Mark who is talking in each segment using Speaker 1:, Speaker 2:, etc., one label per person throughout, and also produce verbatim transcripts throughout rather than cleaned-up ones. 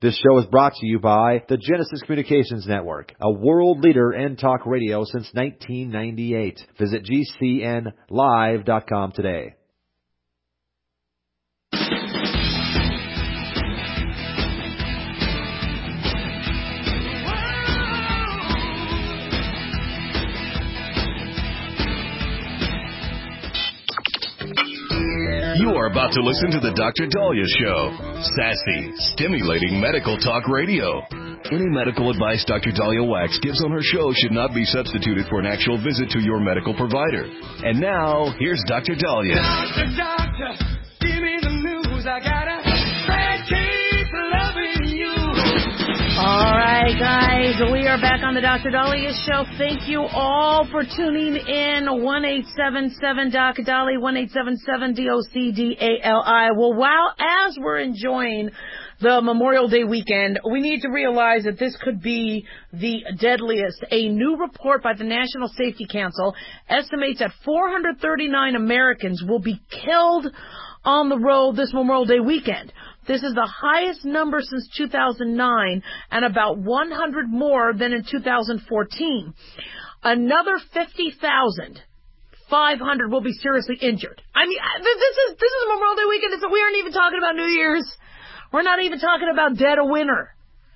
Speaker 1: This show is brought to you by the Genesis Communications Network, a world leader in talk radio since nineteen ninety-eight. Visit G C N live dot com today.
Speaker 2: You are about to listen to the Doctor Daliah Show. Sassy, stimulating medical talk radio. Any medical advice Doctor Daliah Wax gives on her show should not be substituted for an actual visit to your medical provider. And now, here's Doctor Daliah.
Speaker 3: Doctor, doctor, give me the news. I got a bad case of loving you.
Speaker 4: All right, guys, we are back on the Doctor Daliah Show. Thank you all for tuning in. one eight seven seven D O C D A L I, one eight seven seven D O C D A L I. Well, while as we're enjoying the Memorial Day weekend, we need to realize that this could be the deadliest. A new report by the National Safety Council estimates that four hundred thirty-nine Americans will be killed on the road this Memorial Day weekend. This is the highest number since two thousand nine and about one hundred more than in two thousand fourteen. Another fifty thousand five hundred will be seriously injured. I mean, this is this is Memorial Day weekend. We aren't even talking about New Year's. We're not even talking about dead of winter.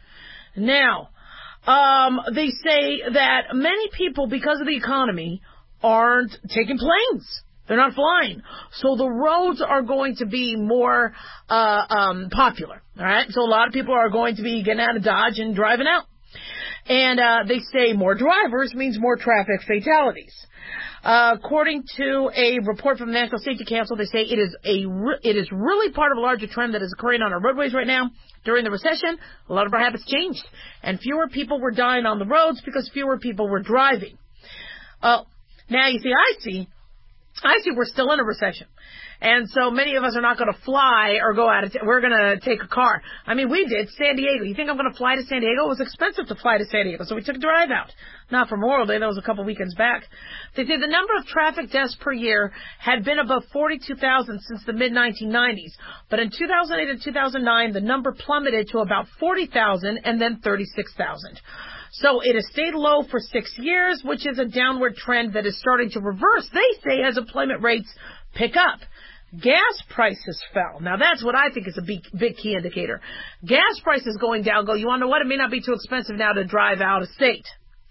Speaker 4: Now, um, they say that many people, because of the economy, aren't taking planes. They're not flying. So the roads are going to be more uh um popular. All right? So a lot of people are going to be getting out of Dodge and driving out. And uh they say more drivers means more traffic fatalities. Uh, according to a report from the National Safety Council, they say it is a re- it is really part of a larger trend that is occurring on our roadways right now. During the recession, a lot of our habits changed, and fewer people were dying on the roads because fewer people were driving. Uh, now, you see, I see, I see we're still in a recession. And so many of us are not going to fly or go out. Of t- we're going to take a car. I mean, we did San Diego. You think I'm going to fly to San Diego? It was expensive to fly to San Diego, so we took a drive out. Not for Memorial Day. That was a couple weekends back. They say the number of traffic deaths per year had been above forty-two thousand since the mid nineteen nineties. But in two thousand eight and two thousand nine, the number plummeted to about forty thousand and then thirty-six thousand. So it has stayed low for six years, which is a downward trend that is starting to reverse, they say, as employment rates pick up. Gas prices fell. Now, that's what I think is a big, big key indicator. Gas prices going down go, you want to know what? It may not be too expensive now to drive out of state.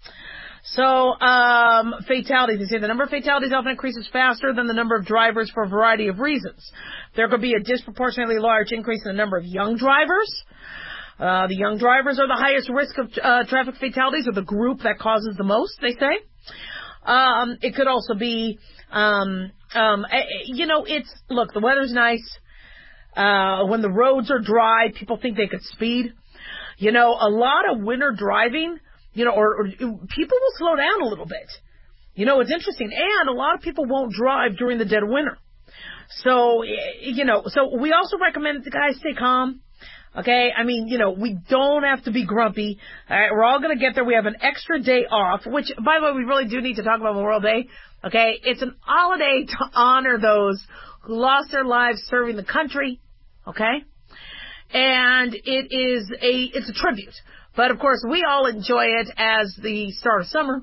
Speaker 4: So, um, fatalities. They say the number of fatalities often increases faster than the number of drivers for a variety of reasons. There could be a disproportionately large increase in the number of young drivers. Uh, the young drivers are the highest risk of uh, traffic fatalities, or the group that causes the most, they say. Um, it could also be, um, um, you know, it's, look, the weather's nice. Uh, when the roads are dry, people think they could speed. You know, a lot of winter driving, you know, or, or people will slow down a little bit. You know, it's interesting. And a lot of people won't drive during the dead of winter. So, you know, so we also recommend that the guys stay calm. Okay, I mean, you know, we don't have to be grumpy. All right, we're all going to get there. We have an extra day off, which, by the way, we really do need to talk about Memorial Day. Okay, it's an holiday to honor those who lost their lives serving the country. Okay, and it is a it's a tribute. But of course, we all enjoy it as the start of summer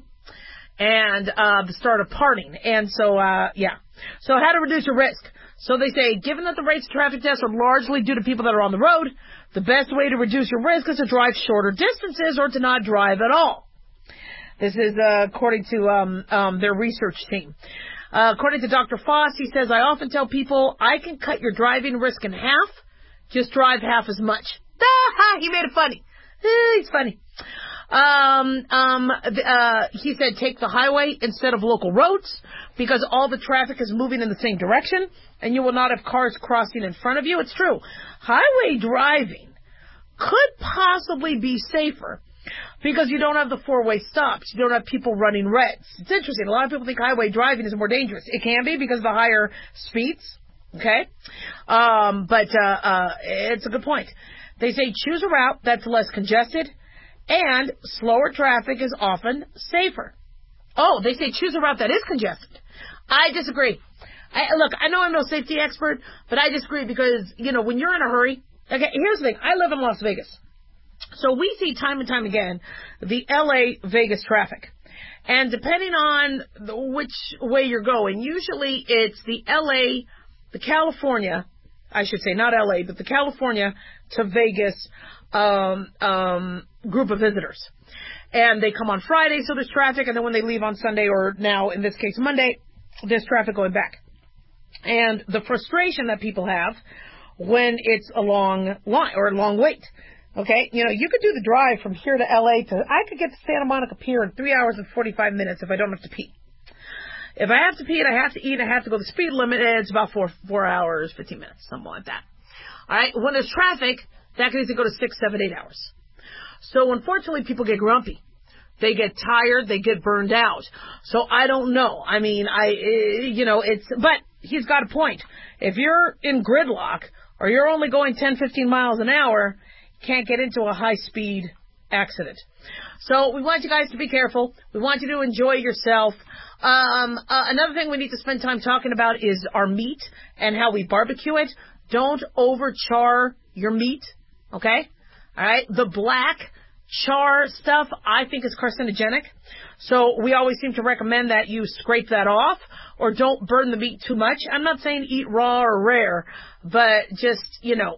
Speaker 4: and uh, the start of partying. And so, uh, yeah. So, how to reduce your risk? So they say, given that the rates of traffic deaths are largely due to people that are on the road, the best way to reduce your risk is to drive shorter distances or to not drive at all. This is uh, according to um, um, their research team. Uh, according to Doctor Foss, he says, I often tell people, I can cut your driving risk in half. Just drive half as much. He made it funny. He's funny. Um, um, uh, he said take the highway instead of local roads because all the traffic is moving in the same direction and you will not have cars crossing in front of you. It's true. Highway driving could possibly be safer because you don't have the four-way stops. You don't have people running reds. It's interesting. A lot of people think highway driving is more dangerous. It can be because of the higher speeds. Okay? Um, but, uh, uh, it's a good point. They say choose a route that's less congested. And slower traffic is often safer. Oh, they say choose a route that is congested. I disagree. I, look, I know I'm no safety expert, but I disagree because, you know, when you're in a hurry, okay, here's the thing. I live in Las Vegas. So we see time and time again the L A Vegas traffic. And depending on the, which way you're going, usually it's the L A, the California, I should say not L A, but the California to Vegas um, um, group of visitors. And they come on Friday, so there's traffic, and then when they leave on Sunday, or now in this case Monday, there's traffic going back. And the frustration that people have when it's a long line or a long wait. Okay, you know, you could do the drive from here to L A to, I could get to Santa Monica Pier in three hours and forty-five minutes if I don't have to pee. If I have to pee and I have to eat, I have to go the speed limit, it's about four, four hours, fifteen minutes, something like that. All right, when there's traffic, that can easily go to six, seven, eight hours. So unfortunately, people get grumpy. They get tired, they get burned out. So I don't know. I mean, I, you know, it's, but he's got a point. If you're in gridlock or you're only going ten, fifteen miles an hour, can't get into a high-speed accident. So we want you guys to be careful. We want you to enjoy yourself. Um, uh, another thing we need to spend time talking about is our meat and how we barbecue it. Don't over-char your meat, okay? All right? The black char stuff, I think, is carcinogenic. So we always seem to recommend that you scrape that off or don't burn the meat too much. I'm not saying eat raw or rare, but just, you know,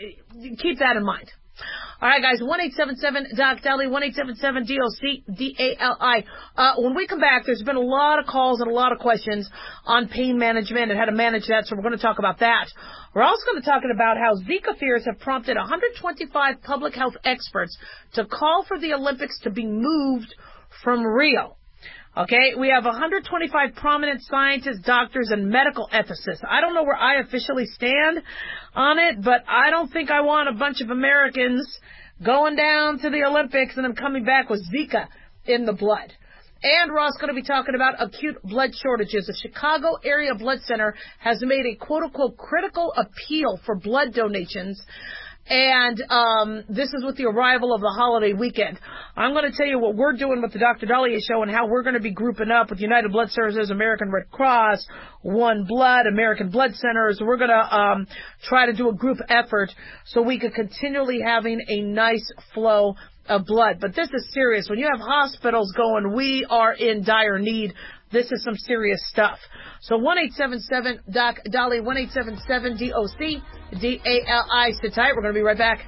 Speaker 4: keep that in mind. All right, guys, one eight seven seven Doc Dali, one eight seven seven D O C D A L I. Uh, when we come back, there's been a lot of calls and a lot of questions on pain management and how to manage that, so we're going to talk about that. We're also going to talk about how Zika fears have prompted one hundred twenty-five public health experts to call for the Olympics to be moved from Rio. Okay, we have one hundred twenty-five prominent scientists, doctors, and medical ethicists. I don't know where I officially stand on it, but I don't think I want a bunch of Americans going down to the Olympics and then coming back with Zika in the blood. And we're also going to be talking about acute blood shortages. The Chicago Area Blood Center has made a quote-unquote critical appeal for blood donations. And um, this is with the arrival of the holiday weekend. I'm going to tell you what we're doing with the Doctor Dahlia Show and how we're going to be grouping up with United Blood Services, American Red Cross, One Blood, American Blood Centers. We're going to um, try to do a group effort so we could continually having a nice flow of blood. But this is serious. When you have hospitals going, we are in dire need. This is some serious stuff. So one eight seven seven Doc Dali, one eight seven seven D O C D A L I. Sit tight. We're going to be right back.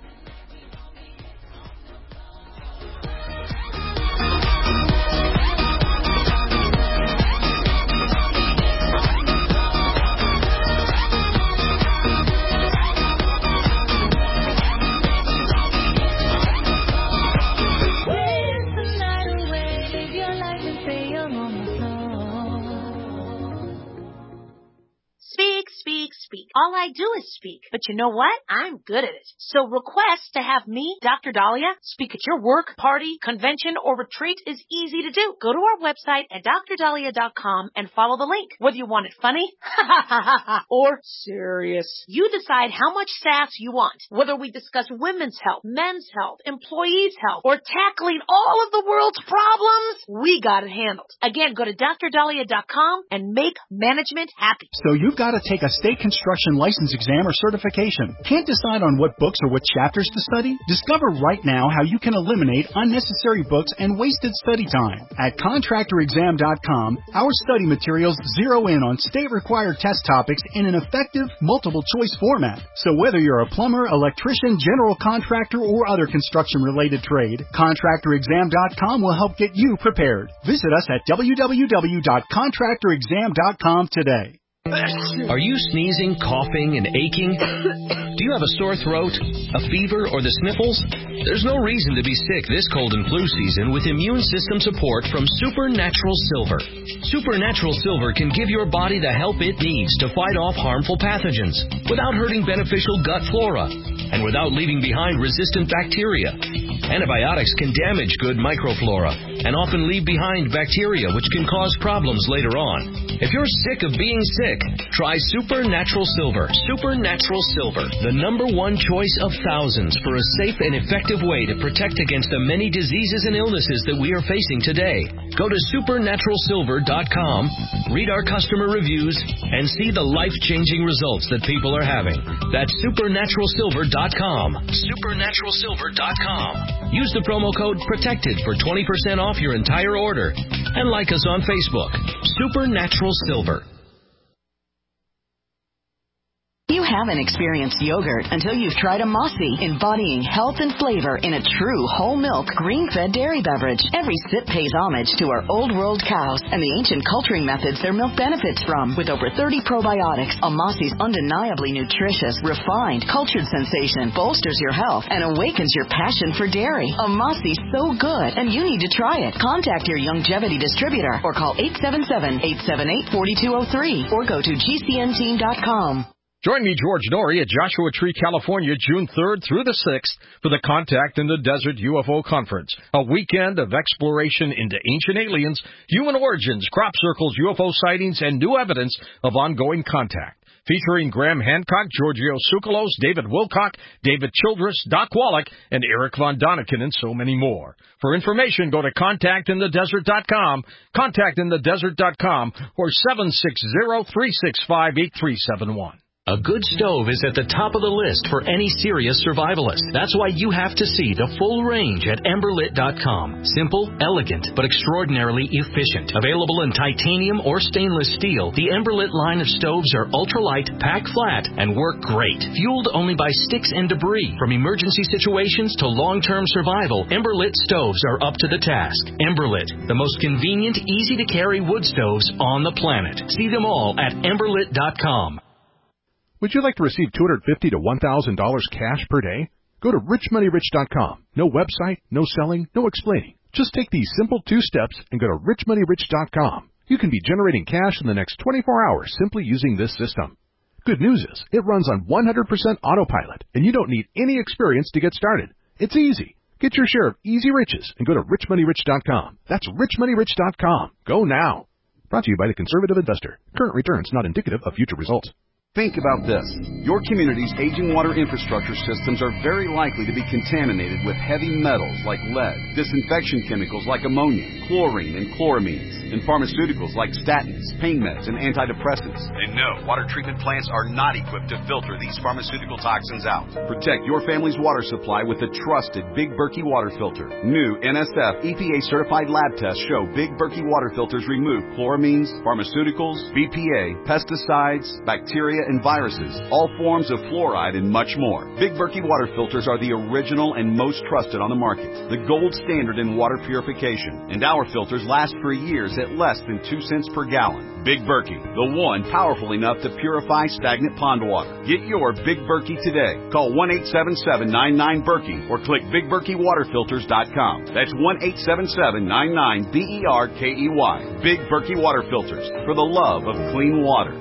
Speaker 5: Speak, speak, speak. All I do is speak. But you know what? I'm good at it. So request to have me, Doctor Dahlia, speak at your work, party, convention, or retreat is easy to do. Go to our website at dr dahlia dot com and follow the link. Whether you want it funny or serious, you decide how much sass you want. Whether we discuss women's health, men's health, employees' health, or tackling all of the world's problems, we got it handled. Again, go to dr dahlia dot com and make management happy.
Speaker 6: So you've got to take a state construction license exam or certification. Can't decide on what books or what chapters to study? Discover right now how you can eliminate unnecessary books and wasted study time. At contractor exam dot com, our study materials zero in on state-required test topics in an effective, multiple-choice format. So whether you're a plumber, electrician, general contractor, or other construction-related trade, contractor exam dot com will help get you prepared. Visit us at w w w dot contractor exam dot com today.
Speaker 7: Are you sneezing, coughing, and aching? Do you have a sore throat, a fever, or the sniffles? There's no reason to be sick this cold and flu season with immune system support from Supernatural Silver. Supernatural Silver can give your body the help it needs to fight off harmful pathogens without hurting beneficial gut flora and without leaving behind resistant bacteria. Antibiotics can damage good microflora and often leave behind bacteria which can cause problems later on. If you're sick of being sick, try Supernatural Silver. Supernatural Silver, the number one choice of thousands for a safe and effective way to protect against the many diseases and illnesses that we are facing today. Go to supernatural silver dot com, read our customer reviews, and see the life-changing results that people are having. That's supernatural silver dot com. supernatural silver dot com. Use the promo code PROTECTED for twenty percent off your entire order. And like us on Facebook. Supernatural Silver.
Speaker 8: You haven't experienced yogurt until you've tried a Mossy, embodying health and flavor in a true whole milk, green-fed dairy beverage. Every sip pays homage to our old world cows and the ancient culturing methods their milk benefits from. With over thirty probiotics, a Mossy's undeniably nutritious, refined, cultured sensation bolsters your health and awakens your passion for dairy. A Mossy's so good, and you need to try it. Contact your Youngevity distributor or call eight seven seven, eight seven eight, four two zero three or go to G C N team dot com.
Speaker 9: Join me, George Norrie, at Joshua Tree, California, June third through the sixth for the Contact in the Desert U F O Conference, a weekend of exploration into ancient aliens, human origins, crop circles, U F O sightings, and new evidence of ongoing contact. Featuring Graham Hancock, Giorgio Tsoukalos, David Wilcock, David Childress, Doc Wallach, and Eric Von Daniken, and so many more. For information, go to contact in the desert dot com, contact in the desert dot com, or seven six zero, three six five, eight three seven one.
Speaker 7: A good stove is at the top of the list for any serious survivalist. That's why you have to see the full range at Emberlit dot com. Simple, elegant, but extraordinarily efficient. Available in titanium or stainless steel, the Emberlit line of stoves are ultralight, pack flat, and work great. Fueled only by sticks and debris. From emergency situations to long-term survival, Emberlit stoves are up to the task. Emberlit, the most convenient, easy-to-carry wood stoves on the planet. See them all at Emberlit dot com.
Speaker 10: Would you like to receive two hundred fifty dollars to one thousand dollars cash per day? Go to rich money rich dot com. No website, no selling, no explaining. Just take these simple two steps and go to rich money rich dot com. You can be generating cash in the next twenty-four hours simply using this system. Good news is, it runs on one hundred percent autopilot, and you don't need any experience to get started. It's easy. Get your share of easy riches and go to rich money rich dot com. That's rich money rich dot com. Go now. Brought to you by the Conservative Investor. Current returns not indicative of future results.
Speaker 11: Think about this. Your community's aging water infrastructure systems are very likely to be contaminated with heavy metals like lead, disinfection chemicals like ammonia, chlorine and chloramines, and pharmaceuticals like statins, pain meds, and antidepressants. And no, water treatment plants are not equipped to filter these pharmaceutical toxins out. Protect your family's water supply with the trusted Big Berkey water filter. New N S F E P A-certified lab tests show Big Berkey water filters remove chloramines, pharmaceuticals, B P A, pesticides, bacteria, and viruses, all forms of fluoride, and much more. Big Berkey water filters are the original and most trusted on the market, the gold standard in water purification, and our filters last for years at less than two cents per gallon. Big Berkey, the one powerful enough to purify stagnant pond water. Get your Big Berkey today. Call one eight seven seven, nine nine, Berkey or click big berkey water filters dot com. That's one eight seven seven, nine nine, B E R K E Y. Big Berkey water filters, for the love of clean water.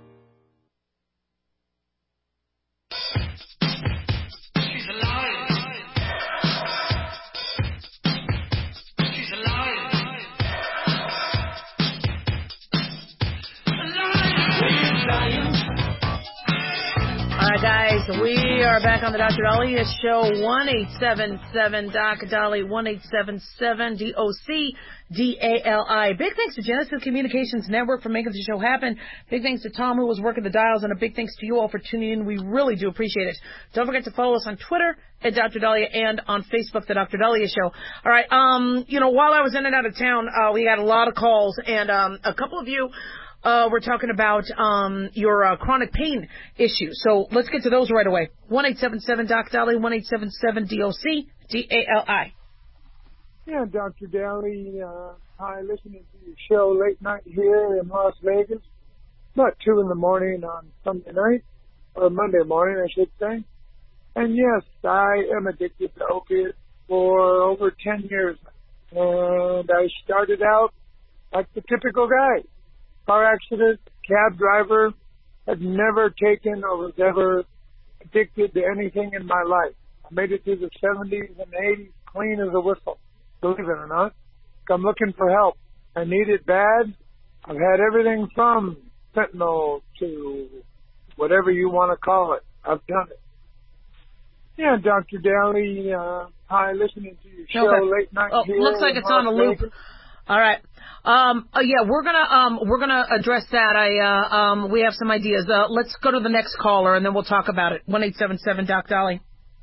Speaker 4: Guys, we are back on the Doctor Dahlia Show. one eight seven seven D O C D A L I, one eight seven seven D O C D A L I. Big thanks to Genesis Communications Network for making the show happen. Big thanks to Tom, who was working the dials, and a big thanks to you all for tuning in. We really do appreciate it. Don't forget to follow us on Twitter at Doctor Dahlia and on Facebook, the Doctor Dahlia Show. All right, um, you know, while I was in and out of town, uh, we had a lot of calls, and um, a couple of you Uh, we're talking about um, your uh, chronic pain issue. So let's get to those right away. one eight seven seven D O C D A L I, one eight seven seven D O C D A L I.
Speaker 12: Yeah, Doctor Daly, uh, hi, listening to your show late night here in Las Vegas. About two in the morning on Sunday night, or Monday morning, I should say. And yes, I am addicted to opiates for over ten years. And I started out like the typical guy. Car accident, cab driver, had never taken or was ever addicted to anything in my life. I made it through the seventies and eighties clean as a whistle, believe it or not. I'm looking for help. I need it bad. I've had everything from fentanyl to whatever you want to call it. I've done it. Yeah, Doctor Daly, uh, hi, listening to your show
Speaker 4: Okay.
Speaker 12: late night
Speaker 4: Oh,
Speaker 12: here.
Speaker 4: looks like
Speaker 12: in
Speaker 4: it's on a
Speaker 12: Las
Speaker 4: loop.
Speaker 12: Vegas.
Speaker 4: All right. Um, uh, yeah, we're gonna um, we're gonna address that. I uh, um, we have some ideas. Uh, let's go to the next caller and then we'll talk about it. One eight seven seven Doc Dolly.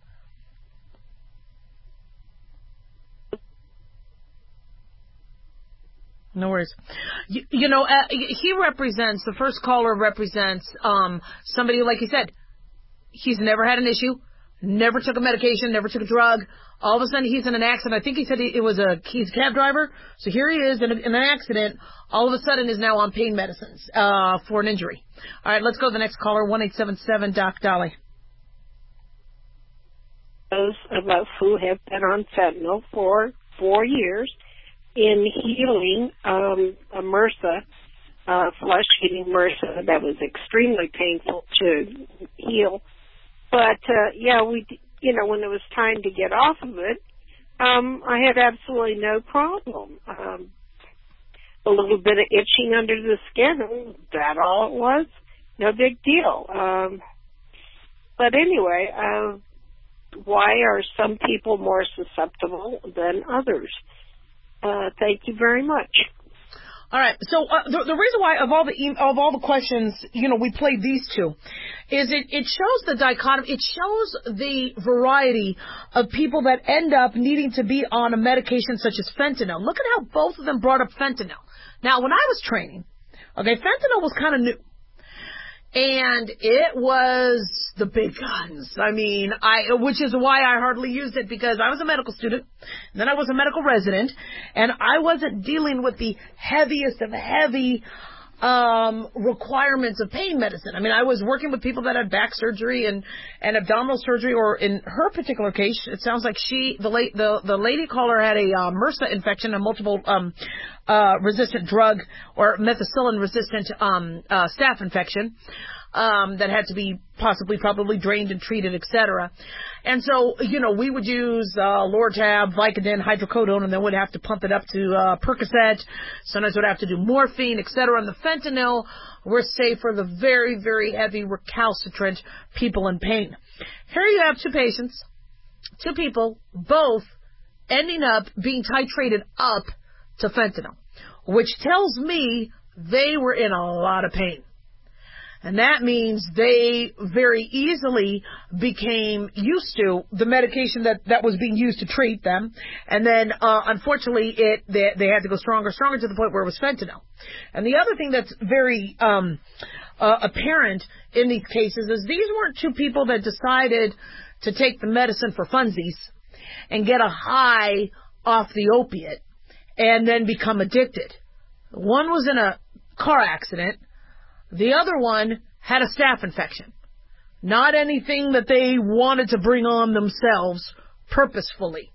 Speaker 4: No worries. You, you know, uh, he represents, the first caller represents um, somebody, like he said, he's never had an issue, never took a medication, never took a drug. All of a sudden, he's in an accident. I think he said it was a, he's a cab driver. So here he is in, a, in an accident. All of a sudden is now on pain medicines uh, for an injury. All right, let's go to the next caller, one eight seven seven Doc Dolly.
Speaker 13: Those of us who have been on fentanyl for four years in healing um, a MRSA, uh, flesh-eating MRSA that was extremely painful to heal. But, uh, yeah, we, you know, when it was time to get off of it, um, I had absolutely no problem. Um, a little bit of itching under the skin, that all it was, no big deal. Um, but anyway, uh, why are some people more susceptible than others? Uh, thank you very much.
Speaker 4: All right. So uh, the, the reason why of all the e- of all the questions, you know, we played these two, is it it shows the dichotomy. It shows the variety of people that end up needing to be on a medication such as fentanyl. Look at how both of them brought up fentanyl. Now, when I was training, okay, fentanyl was kind of new. And it was the big guns. I mean, I, which is why I hardly used it, because I was a medical student, and then I was a medical resident, and I wasn't dealing with the heaviest of heavy, um, requirements of pain medicine. I mean, I was working with people that had back surgery and, and abdominal surgery, or in her particular case, it sounds like she, the late, the, the lady caller had a, uh, MRSA infection, a multiple, um, uh, resistant drug, or methicillin resistant, um, uh, staph infection. Um, that had to be possibly probably drained and treated, et cetera. And so, you know, we would use uh, Lortab, Vicodin, hydrocodone, and then we'd have to pump it up to uh, Percocet. Sometimes we'd have to do morphine, et cetera. And the fentanyl were safe for the very, very heavy, recalcitrant people in pain. Here you have two patients, two people, both ending up being titrated up to fentanyl, which tells me they were in a lot of pain. And that means they very easily became used to the medication that, that was being used to treat them. And then, uh, unfortunately, it they, they had to go stronger, stronger to the point where it was fentanyl. And the other thing that's very um, uh, apparent in these cases is these weren't two people that decided to take the medicine for funsies and get a high off the opiate and then become addicted. One was in a car accident. The other one had a staph infection. Not anything that they wanted to bring on themselves purposefully.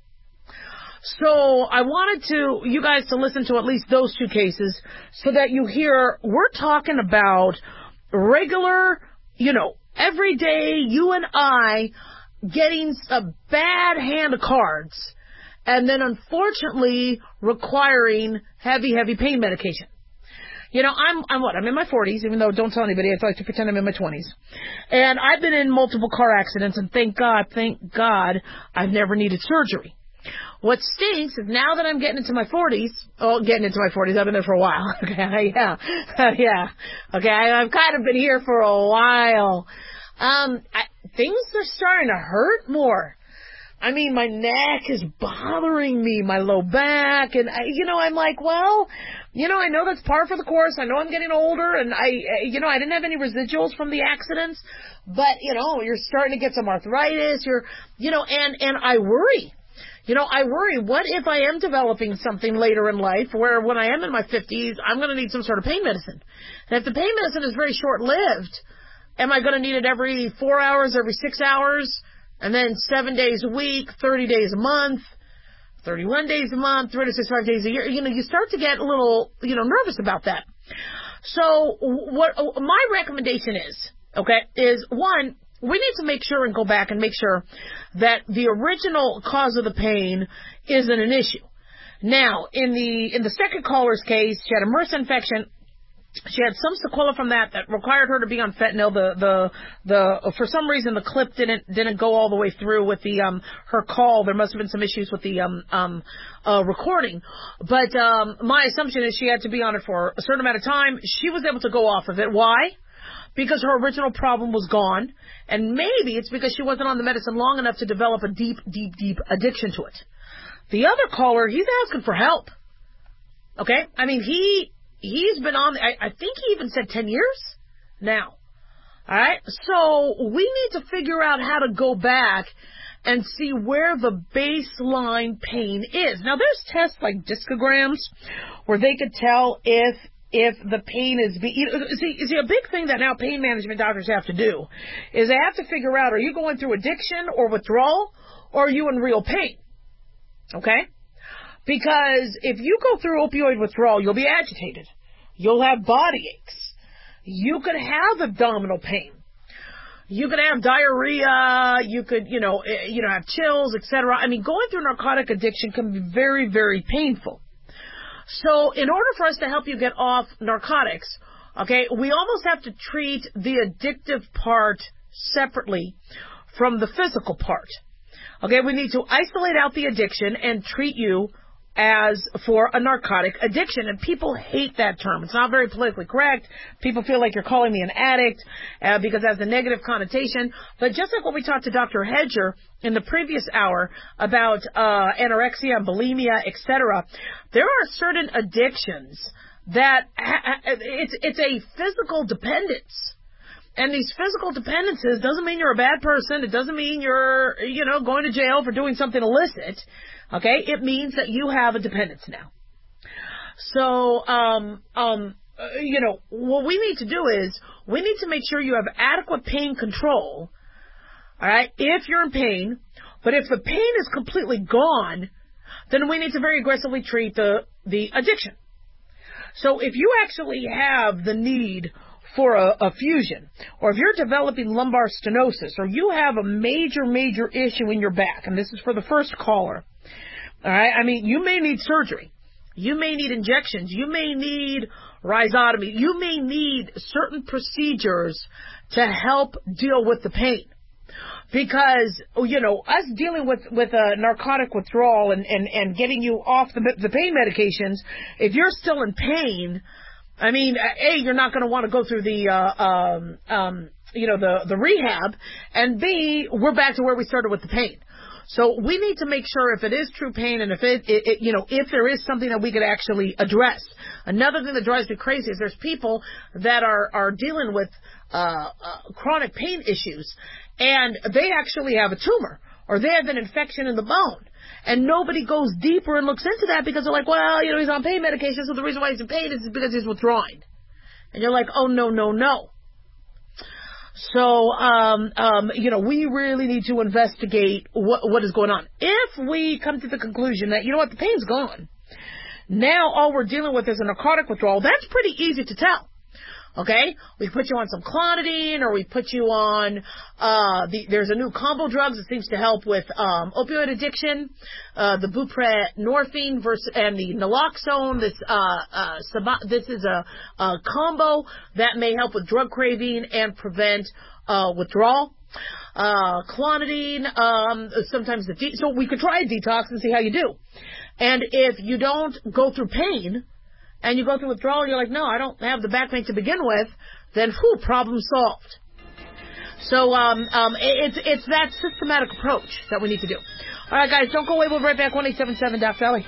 Speaker 4: So I wanted to, you guys to listen to at least those two cases so that you hear, we're talking about regular, you know, everyday you and I getting a bad hand of cards and then unfortunately requiring heavy, heavy pain medication. You know, I'm, I'm what? I'm in my forties, even though don't tell anybody. I like to pretend I'm in my twenties. And I've been in multiple car accidents, and thank God, thank God, I've never needed surgery. What stinks is now that I'm getting into my forties, oh, getting into my forties, I've been there for a while. Okay, yeah, yeah. Okay, I, I've kind of been here for a while. Um, I, things are starting to hurt more. I mean, my neck is bothering me, my low back, and, I, you know, I'm like, well, you know, I know that's par for the course. I know I'm getting older, and I, you know, I didn't have any residuals from the accidents, but, you know, you're starting to get some arthritis, you're, you know, and, and I worry. You know, I worry, what if I am developing something later in life where when I am in my fifties, I'm going to need some sort of pain medicine. And if the pain medicine is very short-lived, am I going to need it every four hours, every six hours? And then seven days a week, thirty days a month, thirty-one days a month, three hundred sixty-five days a year. You know, you start to get a little, you know, nervous about that. So what my recommendation is, okay, is one, we need to make sure and go back and make sure that the original cause of the pain isn't an issue. Now, in the in the second caller's case, she had a MRSA infection. She had some sequela from that that required her to be on fentanyl. The the the for some reason the clip didn't didn't go all the way through with the um her call. There must have been some issues with the um um uh recording. But um my assumption is she had to be on it for a certain amount of time. She was able to go off of it. Why? Because her original problem was gone, and maybe it's because she wasn't on the medicine long enough to develop a deep, deep, deep addiction to it. The other caller, he's asking for help. Okay? I mean, he, he's been on, I, I think he even said ten years now. Alright? So, we need to figure out how to go back and see where the baseline pain is. Now, there's tests like discograms where they could tell if if the pain is, be, see, see, a big thing that now pain management doctors have to do is they have to figure out, are you going through addiction or withdrawal, or are you in real pain? Okay? Because if you go through opioid withdrawal, you'll be agitated. You'll have body aches. You could have abdominal pain. You could have diarrhea. You could, you know, you know, have chills, et cetera. I mean, going through narcotic addiction can be very, very painful. So in order for us to help you get off narcotics, okay, we almost have to treat the addictive part separately from the physical part. Okay, we need to isolate out the addiction and treat you as for a narcotic addiction. And people hate that term. It's not very politically correct. People feel like you're calling me an addict uh, because it has a negative connotation. But just like what we talked to Doctor Hedger in the previous hour about uh, anorexia and bulimia, et cetera, there are certain addictions that ha- it's it's a physical dependence. And these physical dependencies doesn't mean you're a bad person. It doesn't mean you're, you know, going to jail for doing something illicit. Okay? It means that you have a dependence now. So, um, um, you know, what we need to do is we need to make sure you have adequate pain control. All right? If you're in pain. But if the pain is completely gone, then we need to very aggressively treat the, the addiction. So if you actually have the need for a, a fusion, or if you're developing lumbar stenosis, or you have a major, major issue in your back, and this is for the first caller, all right, I mean, you may need surgery. You may need injections. You may need rhizotomy. You may need certain procedures to help deal with the pain. Because, you know, us dealing with, with a narcotic withdrawal and, and, and getting you off the, the pain medications, if you're still in pain, I mean, A, you're not going to want to go through the, uh, um, um, you know, the, the rehab, and B, we're back to where we started with the pain. So we need to make sure if it is true pain and if it, it, it, you know, if there is something that we could actually address. Another thing that drives me crazy is there's people that are, are dealing with, uh, uh, chronic pain issues, and they actually have a tumor, or they have an infection in the bone. And nobody goes deeper and looks into that because they're like, well, you know, he's on pain medication, so the reason why he's in pain is because he's withdrawing. And you're like, oh, no, no, no. So, um, um, you know, we really need to investigate what, what is going on. If we come to the conclusion that, you know what, the pain's gone, now all we're dealing with is a narcotic withdrawal, that's pretty easy to tell. Okay? We put you on some clonidine, or we put you on, uh, the, there's a new combo drugs that seems to help with, um, opioid addiction, uh, the buprenorphine versus, and the naloxone. This, uh, uh, sub- this is a, a combo that may help with drug craving and prevent, uh, withdrawal. Uh, clonidine, um, sometimes the, de- so we could try a detox and see how you do. And if you don't go through pain, and you go through withdrawal, you're like, no, I don't have the back pain to begin with, then, whew, problem solved. So, um, um, it's, it's that systematic approach that we need to do. All right, guys, don't go away. We'll be right back. one eight seven seven Doc Dolly.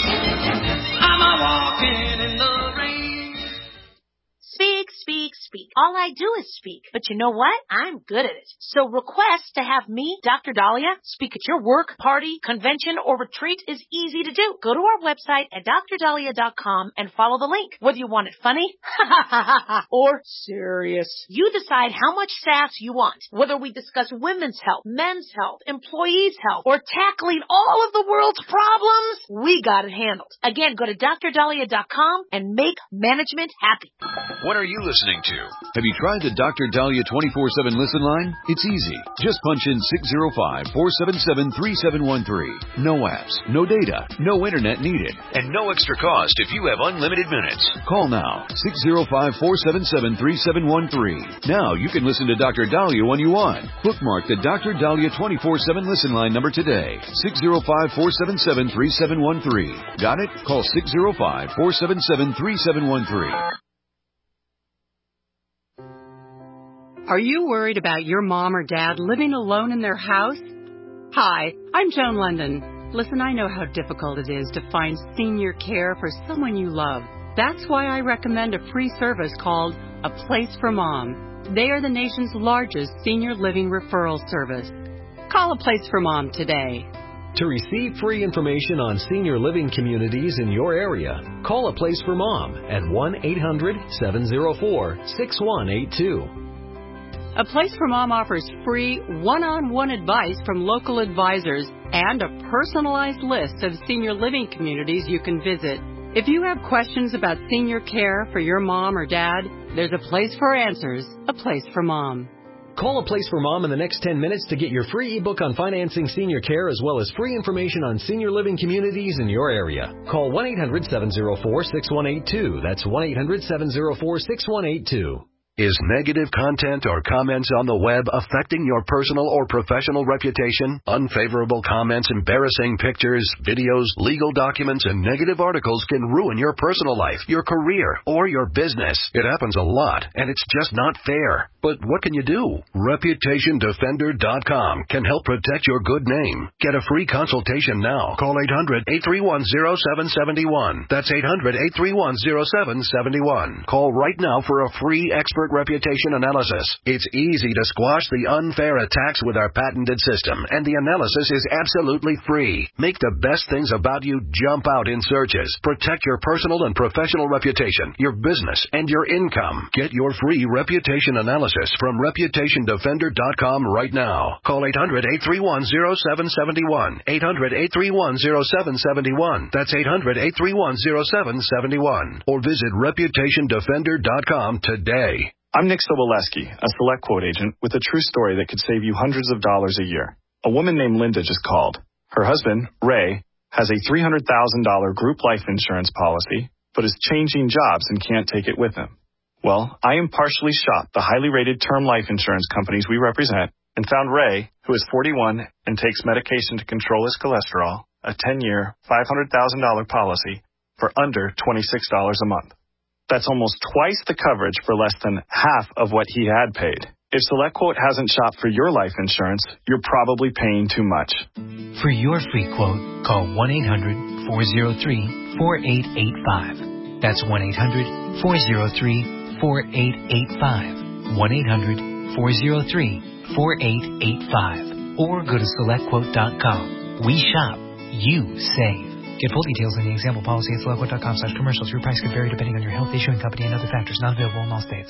Speaker 5: Speak, speak, speak. All I do is speak. But you know what? I'm good at it. So request to have me, Doctor Dahlia, speak at your work, party, convention, or retreat is easy to do. Go to our website at dr dahlia dot com and follow the link. Whether you want it funny or serious, you decide how much sass you want. Whether we discuss women's health, men's health, employees' health, or tackling all of the world's problems, we got it handled. Again, go to dr dahlia dot com and make management happy.
Speaker 2: What are you listening to? Have you tried the Doctor Dahlia twenty-four seven listen line? It's easy. Just punch in six zero five, four seven seven, three seven one three. No apps, no data, no internet needed, and no extra cost if you have unlimited minutes. Call now, six zero five, four seven seven, three seven one three. Now you can listen to Doctor Dahlia when you want. Bookmark the Doctor Dahlia twenty-four seven listen line number today, six zero five, four seven seven, three seven one three. Got it? Call six zero five, four seven seven, three seven one three.
Speaker 14: Are you worried about your mom or dad living alone in their house? Hi, I'm Joan London. Listen, I know how difficult it is to find senior care for someone you love. That's why I recommend a free service called A Place for Mom. They are the nation's largest senior living referral service. Call A Place for Mom today.
Speaker 15: To receive free information on senior living communities in your area, call A Place for Mom at one eight hundred, seven zero four, six one eight two.
Speaker 14: A Place for Mom offers free one-on-one advice from local advisors and a personalized list of senior living communities you can visit. If you have questions about senior care for your mom or dad, there's a place for answers, A Place for Mom.
Speaker 15: Call A Place for Mom in the next ten minutes to get your free ebook on financing senior care as well as free information on senior living communities in your area. Call one eight hundred, seven zero four, six one eight two. That's one eight hundred, seven zero four, six one eight two.
Speaker 16: Is negative content or comments on the web affecting your personal or professional reputation? Unfavorable comments, embarrassing pictures, videos, legal documents, and negative articles can ruin your personal life, your career, or your business. It happens a lot, and it's just not fair. But what can you do? Reputation Defender dot com can help protect your good name. Get a free consultation now. Call eight hundred, eight three one, zero seven seven one. That's eight hundred, eight three one, zero seven seven one. Call right now for a free expert reputation analysis. It's easy to squash the unfair attacks with our patented system, and the analysis is absolutely free. Make the best things about you jump out in searches. Protect your personal and professional reputation, your business, and your income. Get your free reputation analysis from Reputation Defender dot com right now. Call eight hundred, eight three one, zero seven seven one. eight hundred, eight three one, zero seven seven one. That's eight hundred, eight three one, zero seven seven one. Or visit Reputation Defender dot com today.
Speaker 17: I'm Nick Soboleski, a Select Quote agent with a true story that could save you hundreds of dollars a year. A woman named Linda just called. Her husband, Ray, has a three hundred thousand dollars group life insurance policy, but is changing jobs and can't take it with him. Well, I impartially shopped the highly rated term life insurance companies we represent and found Ray, who is forty-one and takes medication to control his cholesterol, a ten-year, five hundred thousand dollars policy for under twenty-six dollars a month. That's almost twice the coverage for less than half of what he had paid. If SelectQuote hasn't shopped for your life insurance, you're probably paying too much.
Speaker 18: For your free quote, call one eight hundred, four oh three, four eight eight five. That's one eight hundred, four oh three, four eight eight five. one eight hundred, four oh three, four eight eight five. Or go to select quote dot com. We shop. You save. Get full details in the example policy at select quote dot com slash commercials. Your price could vary depending on your health, issuing company, and other factors. Not available in all states.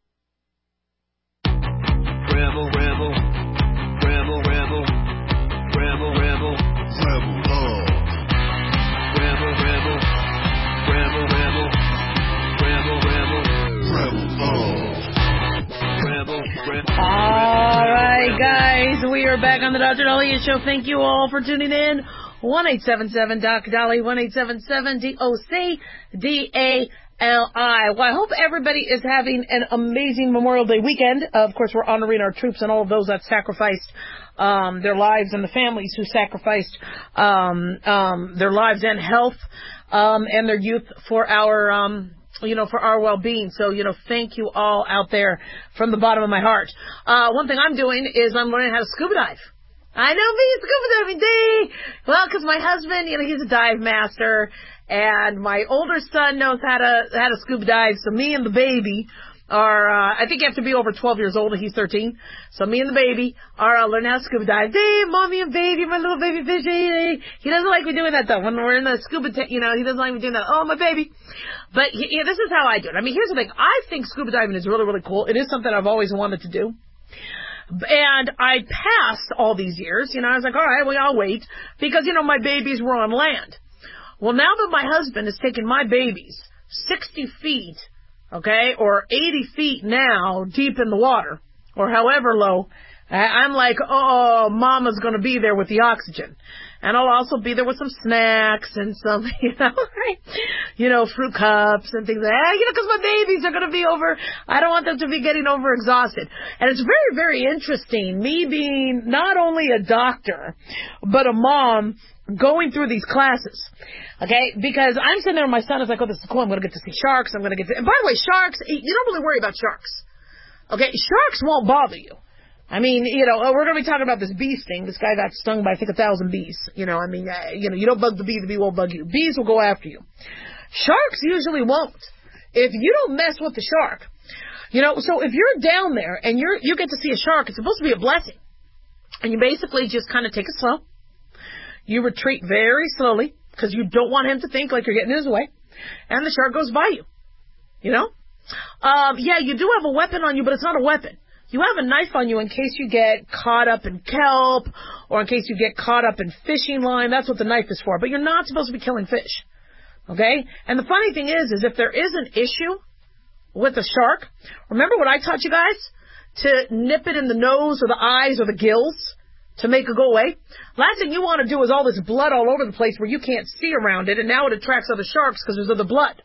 Speaker 3: Rebel, rebel, rebel, rebel, rebel, rebel, rebel love. Rebel, rebel, rebel, rebel, rebel, rebel, rebel love. Rebel, rebel.
Speaker 4: All right, guys, we are back on the Doctor Dahlia Show. Thank you all for tuning in. one eight seven seven Doc Dolly, one eight seven seven D O C D A L I. Well, I hope everybody is having an amazing Memorial Day weekend. Of course, we're honoring our troops and all of those that sacrificed um, their lives and the families who sacrificed um, um, their lives and health um, and their youth for our, um, you know, for our well-being. So, you know, thank you all out there from the bottom of my heart. Uh, one thing I'm doing is I'm learning how to scuba dive. I know me, scuba diving day. Well, because my husband, you know, he's a dive master, and my older son knows how to how to scuba dive. So me and the baby are, uh, I think you have to be over twelve years old, and he's thirteen. So me and the baby are uh, learning how to scuba dive. Hey, mommy and baby, my little baby fish. Hey, he doesn't like me doing that, though. When we're in the scuba tank, you know, he doesn't like me doing that. Oh, my baby. But he, yeah, this is how I do it. I mean, here's the thing. I think scuba diving is really, really cool. It is something I've always wanted to do. And I passed all these years. You know, I was like, all right, well, I'll wait. Because, you know, my babies were on land. Well, now that my husband has taken my babies sixty feet, okay, or eighty feet now deep in the water, or however low, I'm like, oh, mama's going to be there with the oxygen. And I'll also be there with some snacks and some, you know, you know, fruit cups and things like that, you know, because my babies are going to be over, I don't want them to be getting over exhausted. And it's very, very interesting, me being not only a doctor, but a mom going through these classes, okay, because I'm sitting there and my son is like, oh, this is cool, I'm going to get to see sharks, I'm going to get to, and by the way, sharks, you don't really worry about sharks, okay, sharks won't bother you. I mean, you know, we're going to be talking about this bee sting. This guy got stung by, I think, a thousand bees. You know, I mean, uh, you know, you don't bug the bee, the bee won't bug you. Bees will go after you. Sharks usually won't. If you don't mess with the shark, you know, so if you're down there and you're, you get to see a shark, it's supposed to be a blessing. And you basically just kind of take it slow. You retreat very slowly because you don't want him to think like you're getting in his way. And the shark goes by you. You know? Um, yeah, you do have a weapon on you, but it's not a weapon. You have a knife on you in case you get caught up in kelp or in case you get caught up in fishing line. That's what the knife is for. But you're not supposed to be killing fish. Okay? And the funny thing is, is if there is an issue with a shark, remember what I taught you guys? To nip it in the nose or the eyes or the gills to make it go away. Last thing you want to do is all this blood all over the place where you can't see around it, and now it attracts other sharks because there's other blood.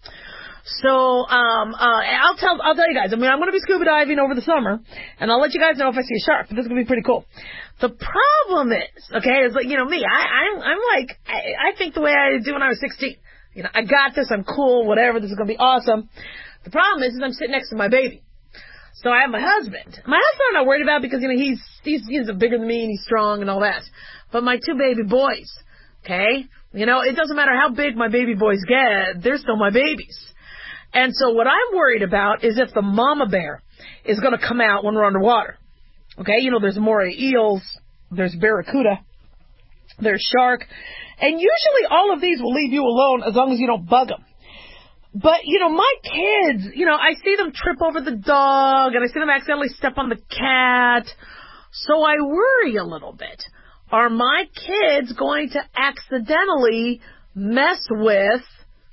Speaker 4: So, um, uh, I'll tell, I'll tell you guys, I mean, I'm going to be scuba diving over the summer, and I'll let you guys know if I see a shark, but this is going to be pretty cool. The problem is, okay, is like, you know, me, I, I'm, I'm like, I, I think the way I did when I was sixteen. You know, I got this, I'm cool, whatever, this is going to be awesome. The problem is, is I'm sitting next to my baby. So I have my husband. My husband I'm not worried about because, you know, he's, he's, he's bigger than me and he's strong and all that. But my two baby boys, okay, you know, it doesn't matter how big my baby boys get, they're still my babies. And so what I'm worried about is if the mama bear is going to come out when we're underwater. Okay, you know, there's moray eels, there's barracuda, there's shark, and usually all of these will leave you alone as long as you don't bug them. But, you know, my kids, you know, I see them trip over the dog, and I see them accidentally step on the cat, so I worry a little bit. Are my kids going to accidentally mess with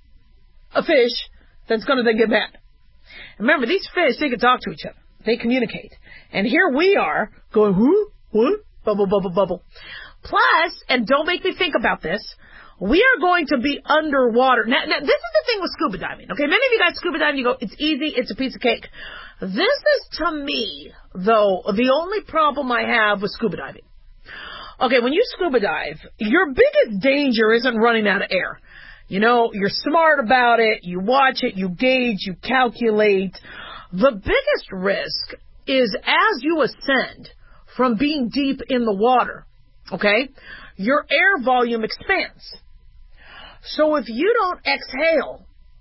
Speaker 4: a fish that's going to then get mad? Remember, these fish, they can talk to each other. They communicate. And here we are going, who? What? Bubble, bubble, bubble. Plus, and don't make me think about this, we are going to be underwater. Now, now, this is the thing with scuba diving. Okay, many of you guys scuba diving, you go, it's easy, it's a piece of cake. This is, to me, though, the only problem I have with scuba diving. Okay, when you scuba dive, your biggest danger isn't running out of air. You know, you're smart about it, you watch it, you gauge, you calculate. The biggest risk is as you ascend from being deep in the water, okay, your air volume expands. So if you don't exhale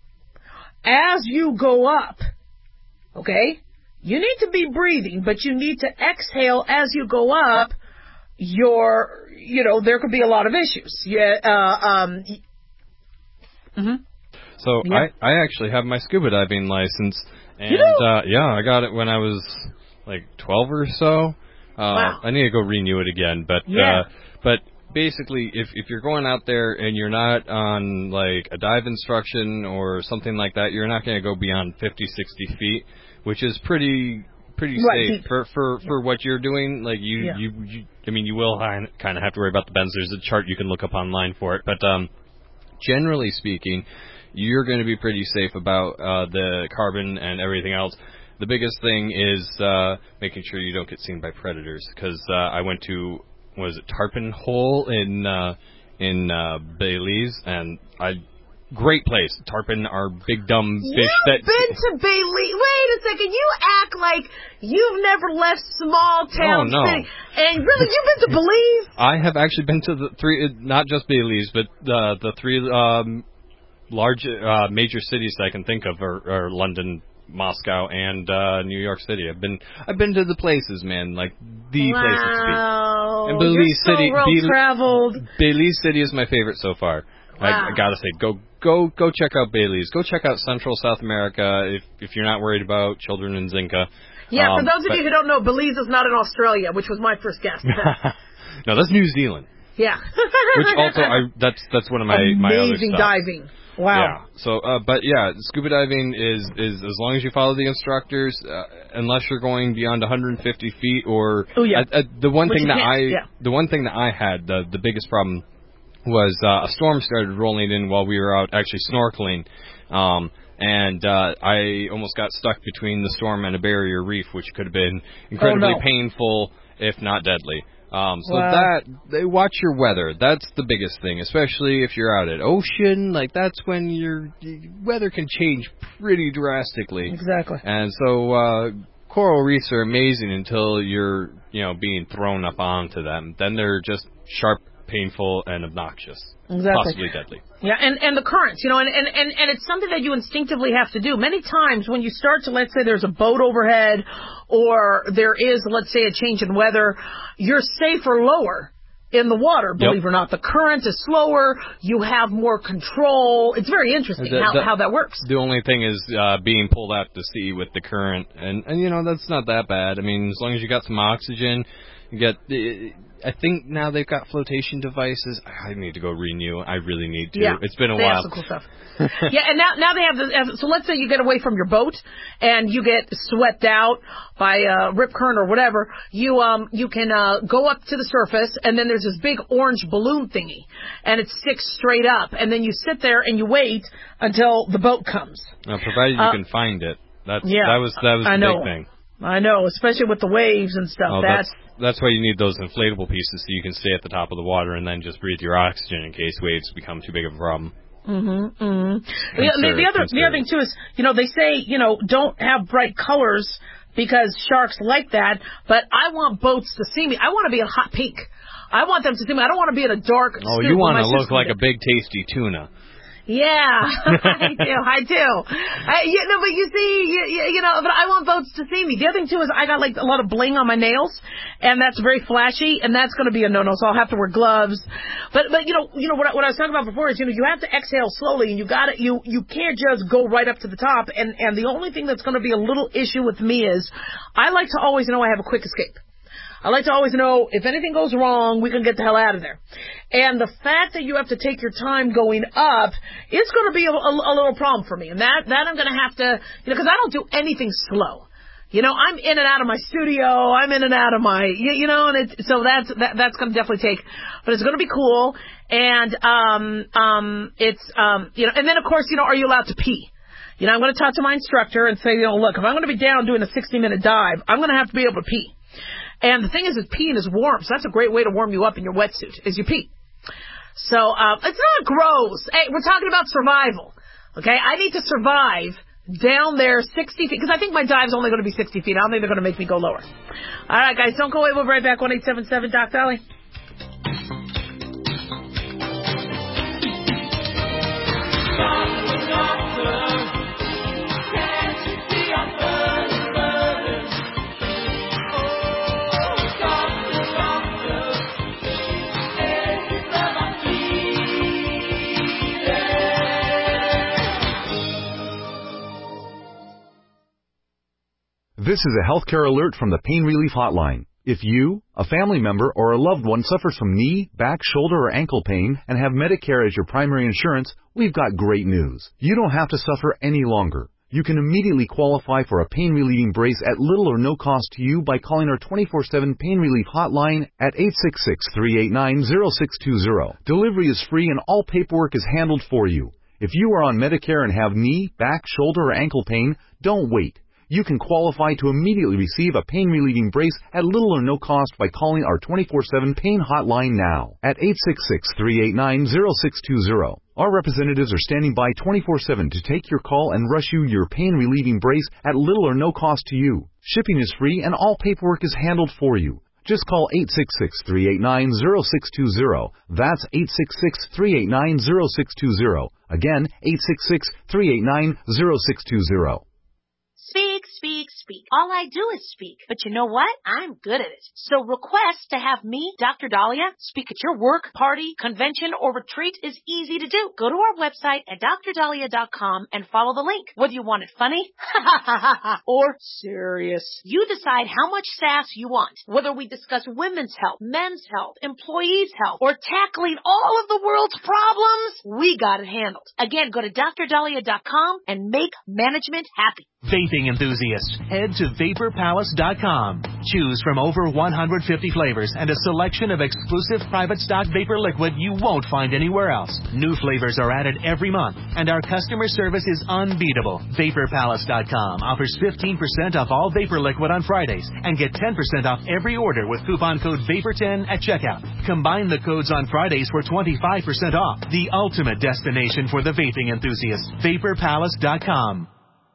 Speaker 4: as you go up, okay, you need to be breathing, but you need to exhale as you go up. Your, you know, there could be a lot of issues. Yeah, uh, um,
Speaker 19: Mm-hmm. So
Speaker 4: yeah.
Speaker 19: I, I actually have my scuba diving license, and
Speaker 4: you do?
Speaker 19: uh, yeah, I got it when I was like twelve or so. Uh,
Speaker 4: wow.
Speaker 19: I need to go renew it again, but
Speaker 4: yeah.
Speaker 19: uh, but basically, if if you're going out there and you're not on like a dive instruction or something like that, you're not going to go beyond fifty, sixty feet, which is pretty pretty
Speaker 4: right.
Speaker 19: safe for for,
Speaker 4: yeah.
Speaker 19: for what you're doing. Like you,
Speaker 4: yeah.
Speaker 19: you you I mean, you will kind of have to worry about the bends. There's a chart you can look up online for it, but um. Generally speaking, you're going to be pretty safe about uh, the carbon and everything else. The biggest thing is uh, making sure you don't get seen by predators. Because uh, I went to, what was it, Tarpon Hole in uh, in uh, Belize, and I great place. Tarpon are big dumb fish.
Speaker 4: You've
Speaker 19: that
Speaker 4: been to Belize. Wait a second. You act like you've never left small town
Speaker 19: oh, no.
Speaker 4: city. And really, you've been to Belize?
Speaker 19: I have actually been to the three, not just Belize, but uh, the three um, large uh, major cities I can think of are, are London, Moscow and uh, New York City. I've been I've been to the places, man, like the
Speaker 4: wow.
Speaker 19: places to be. And
Speaker 4: You're
Speaker 19: Belize
Speaker 4: so
Speaker 19: City,
Speaker 4: well
Speaker 19: Belize,
Speaker 4: traveled.
Speaker 19: Belize City is my favorite so far.
Speaker 4: Wow.
Speaker 19: I, I gotta say, go go go check out Belize. Go check out Central South America if if you're not worried about children in Zinca.
Speaker 20: Yeah,
Speaker 19: um,
Speaker 20: for those of
Speaker 19: but,
Speaker 20: you who don't know, Belize is not in Australia, which was my first guess.
Speaker 19: no, that's New Zealand.
Speaker 20: Yeah.
Speaker 19: Which also, I that's that's one of my
Speaker 20: Amazing
Speaker 19: my other stuff.
Speaker 20: diving. Wow.
Speaker 19: Yeah. So, uh, but yeah, scuba diving is is as long as you follow the instructors, uh, unless you're going beyond one hundred fifty feet or.
Speaker 20: Oh yeah.
Speaker 19: Uh, uh, the one
Speaker 20: Which
Speaker 19: thing that I
Speaker 20: yeah.
Speaker 19: the one thing that I had the the biggest problem was uh, a storm started rolling in while we were out actually snorkeling. Um, And uh, I almost got stuck between the storm and a barrier reef, which could have been incredibly
Speaker 20: oh, no.
Speaker 19: painful, if not deadly. Um, so
Speaker 20: wow.
Speaker 19: that, they watch your weather. That's the biggest thing, especially if you're out at ocean. Like, that's when your weather can change pretty drastically.
Speaker 20: Exactly.
Speaker 19: And so uh, coral reefs are amazing until you're, you know, being thrown up onto them. Then they're just sharp, painful, and obnoxious.
Speaker 20: Exactly.
Speaker 19: Possibly deadly.
Speaker 20: Yeah, and, and the currents, you know, and, and, and, and it's something that you instinctively have to do. Many times when you start to, let's say there's a boat overhead or there is, let's say, a change in weather, you're safer lower in the water, believe
Speaker 19: yep.
Speaker 20: it or not. The current is slower. You have more control. It's very interesting
Speaker 19: the,
Speaker 20: how,
Speaker 19: the,
Speaker 20: how that works.
Speaker 19: The only thing is uh, being pulled out to sea with the current. And, and, you know, that's not that bad. I mean, as long as you got some oxygen, you get... Uh, I think now they've got flotation devices. I need to go renew. I really need to.
Speaker 20: Yeah,
Speaker 19: it's been a
Speaker 20: they
Speaker 19: while.
Speaker 20: have some cool stuff. yeah, and now now they have this. So let's say you get away from your boat and you get swept out by a rip current or whatever. You um you can uh, go up to the surface and then there's this big orange balloon thingy and it sticks straight up and then you sit there and you wait until the boat comes.
Speaker 19: Now, provided you
Speaker 20: uh,
Speaker 19: can find it. That's
Speaker 20: yeah,
Speaker 19: that was that was the
Speaker 20: I know.
Speaker 19: big thing.
Speaker 20: I know, especially with the waves and stuff.
Speaker 19: Oh,
Speaker 20: that's,
Speaker 19: that's that's why you need those inflatable pieces so you can stay at the top of the water and then just breathe your oxygen in case waves become too big of a problem.
Speaker 20: Mm-hmm. mm-hmm. The, the, the other the other thing too is, you know, they say, you know, don't have bright colors because sharks like that. But I want boats to see me. I want to be a hot pink. I want them to see me. I don't want to be in a dark.
Speaker 19: Oh, you want to look like a big tasty tuna.
Speaker 20: Yeah, I do, I do. I, you know, but you see, you, you know, but I want boats to see me. The other thing, too, is I got, like, a lot of bling on my nails, and that's very flashy, and that's going to be a no-no, so I'll have to wear gloves. But, but you know, you know what, I, what I was talking about before is, you know, you have to exhale slowly, and you got to, you, you can't just go right up to the top, and, and the only thing that's going to be a little issue with me is I like to always know I have a quick escape. I like to always know if anything goes wrong, we can get the hell out of there. And the fact that you have to take your time going up, it's going to be a, a, a little problem for me. And that, that I'm going to have to, you know, because I don't do anything slow. You know, I'm in and out of my studio. I'm in and out of my, you, you know, and it, so that's, that, that's going to definitely take, but it's going to be cool. And, um, um, it's, um, you know, and then of course, you know, are you allowed to pee? You know, I'm going to talk to my instructor and say, you know, look, if I'm going to be down doing a sixty minute dive, I'm going to have to be able to pee. And the thing is, is peeing is warm, so that's a great way to warm you up in your wetsuit, is you pee. So, uh, it's not gross. Hey, we're talking about survival. Okay, I need to survive down there sixty feet, because I think my dive's only going to be sixty feet. I don't think they're going to make me go lower. All right, guys, don't go away. We'll be right back. one eight seven seven Doc Dolly.
Speaker 21: This is a healthcare alert from the Pain Relief Hotline. If you, a family member, or a loved one suffers from knee, back, shoulder, or ankle pain and have Medicare as your primary insurance, we've got great news. You don't have to suffer any longer. You can immediately qualify for a pain-relieving brace at little or no cost to you by calling our twenty-four seven Pain Relief Hotline at eight six six, three eight nine, zero six two zero. Delivery is free and all paperwork is handled for you. If you are on Medicare and have knee, back, shoulder, or ankle pain, don't wait. You can qualify to immediately receive a pain-relieving brace at little or no cost by calling our twenty-four seven Pain Hotline now at eight six six, three eight nine, zero six two zero. Our representatives are standing by twenty-four seven to take your call and rush you your pain-relieving brace at little or no cost to you. Shipping is free and all paperwork is handled for you. Just call eight six six, three eight nine, zero six two zero. That's eight six six, three eight nine, zero six two zero. Again, eight six six, three eight nine, zero six two zero.
Speaker 5: Speak, speak, speak. All I do is speak. But you know what? I'm good at it. So request to have me, Doctor Dahlia, speak at your work, party, convention, or retreat is easy to do. Go to our website at d r dahlia dot com and follow the link. Whether you want it funny or serious, you decide how much sass you want. Whether we discuss women's health, men's health, employees' health, or tackling all of the world's problems, we got it handled. Again, go to d r dahlia dot com and make management happy.
Speaker 1: Vaping enthusiasts, head to vapor palace dot com. Choose from over one hundred fifty flavors and a selection of exclusive private stock vapor liquid you won't find anywhere else. New flavors are added every month, and our customer service is unbeatable. vapor palace dot com offers fifteen percent off all vapor liquid on Fridays and get ten percent off every order with coupon code vapor ten at checkout. Combine the codes on Fridays for twenty-five percent off. The ultimate destination for the vaping enthusiast. vapor palace dot com.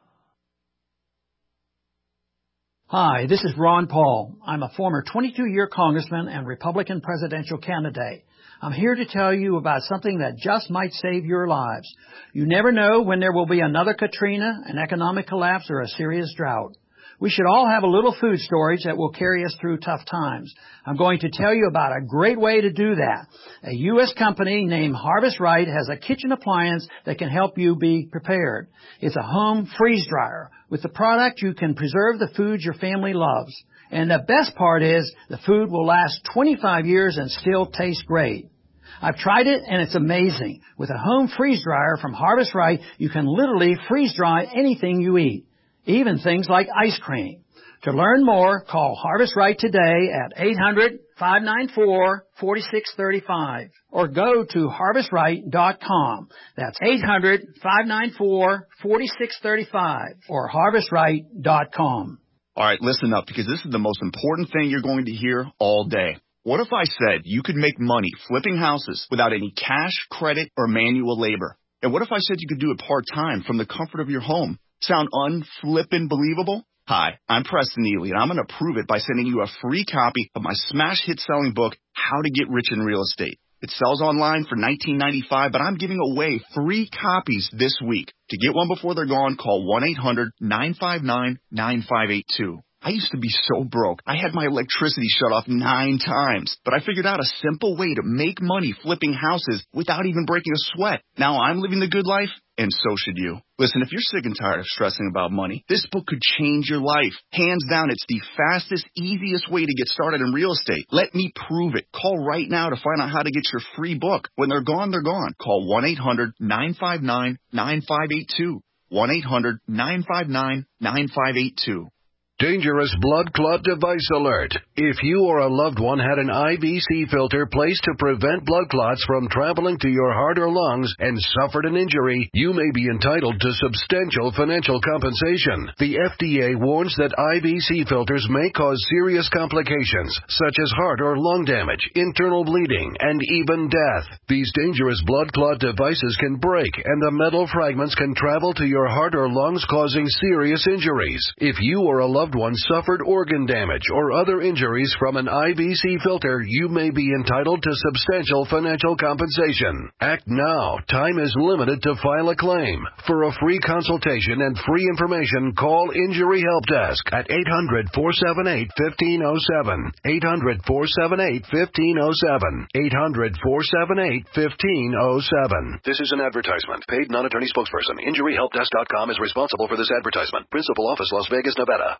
Speaker 22: Hi, this is Ron Paul. I'm a former twenty-two-year congressman and Republican presidential candidate. I'm here to tell you about something that just might save your lives. You never know when there will be another Katrina, an economic collapse, or a serious drought. We should all have a little food storage that will carry us through tough times. I'm going to tell you about a great way to do that. A U S company named Harvest Right has a kitchen appliance that can help you be prepared. It's a home freeze dryer. With the product, you can preserve the foods your family loves. And the best part is the food will last twenty-five years and still taste great. I've tried it, and it's amazing. With a home freeze dryer from Harvest Right, you can literally freeze dry anything you eat, even things like ice cream. To learn more, call Harvest Right today at eight hundred, five nine four, four six three five or go to harvest right dot com. That's eight hundred, five nine four, four six three five or harvest right dot com.
Speaker 23: All right, listen up, because this is the most important thing you're going to hear all day. What if I said you could make money flipping houses without any cash, credit, or manual labor? And what if I said you could do it part-time from the comfort of your home? Sound unflippin' believable? Hi, I'm Preston Neely, and I'm going to prove it by sending you a free copy of my smash hit selling book, How to Get Rich in Real Estate. It sells online for nineteen ninety-five dollars, but I'm giving away three copies this week. To get one before they're gone, call one eight hundred, nine five nine, nine five eight two. I used to be so broke. I had my electricity shut off nine times, but I figured out a simple way to make money flipping houses without even breaking a sweat. Now I'm living the good life, and so should you. Listen, if you're sick and tired of stressing about money, this book could change your life. Hands down, it's the fastest, easiest way to get started in real estate. Let me prove it. Call right now to find out how to get your free book. When they're gone, they're gone. Call one eight hundred, nine five nine, nine five eight two. one eight hundred, nine five nine, nine five eight two.
Speaker 16: Dangerous blood clot device alert. If you or a loved one had an I V C filter placed to prevent blood clots from traveling to your heart or lungs and suffered an injury, you may be entitled to substantial financial compensation. The F D A warns that I V C filters may cause serious complications, such as heart or lung damage, internal bleeding, and even death. These dangerous blood clot devices can break, and the metal fragments can travel to your heart or lungs, causing serious injuries. If you or a loved one suffered organ damage or other injuries from an I V C filter, you may be entitled to substantial financial compensation. Act now. Time is limited to file a claim. For a free consultation and free information, call Injury Help Desk at eight hundred, four seven eight, one five zero seven. eight hundred, four seven eight, one five zero seven. eight hundred, four seven eight, one five zero seven. This is an advertisement. Paid non-attorney spokesperson. Injury Help Desk dot com is responsible for this advertisement. Principal office, Las Vegas, Nevada.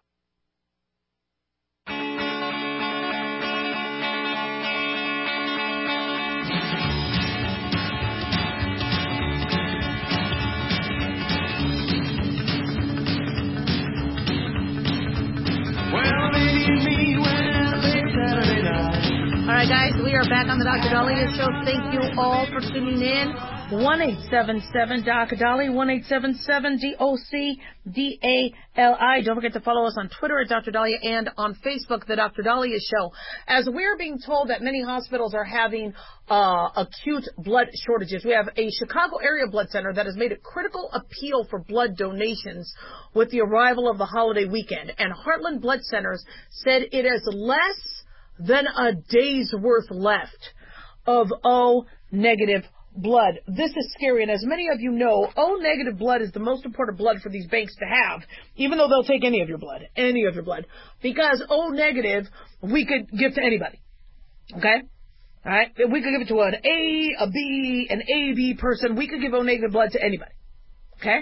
Speaker 4: All right, guys, we are back on the Doctor Dahlia Show. Thank you all for tuning in. one eight seven seven, D O C, Dolly, one eight seven seven, D O C D A L I. Don't forget to follow us on Twitter at Doctor Dahlia and on Facebook, The Doctor Dahlia Show. As we're being told that many hospitals are having uh, acute blood shortages, we have a Chicago area blood center that has made a critical appeal for blood donations with the arrival of the holiday weekend. And Heartland Blood Centers said it is less than a day's worth left of O negative
Speaker 20: blood. This is scary, and as many of you know, O negative blood is the most important blood for these banks to have, even though they'll take any of your blood, any of your blood, because O negative we could give to anybody. Okay? All right? We could give it to an A, a B, an A B person. We could give O negative blood to anybody. Okay?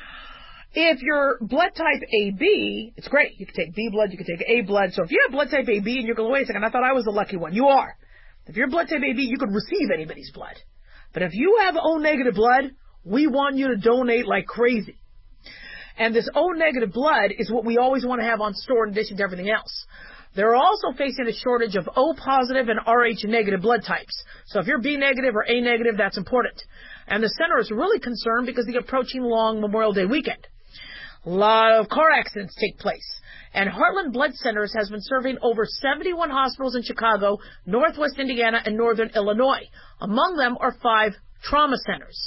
Speaker 20: If you're blood type A B, it's great. You can take B blood, you can take A blood. So if you have blood type A B and you're going, wait a second, I thought I was the lucky one. You are. If you're blood type A B, you could receive anybody's blood. But if you have O negative blood, we want you to donate like crazy. And this O negative blood is what we always want to have on store in addition to everything else. They're also facing a shortage of O positive and R H negative blood types. So if you're B negative or A negative, that's important. And the center is really concerned because the approaching long Memorial Day weekend. A lot of car accidents take place. And Heartland Blood Centers has been serving over seventy-one hospitals in Chicago, Northwest Indiana, and Northern Illinois. Among them are five trauma centers.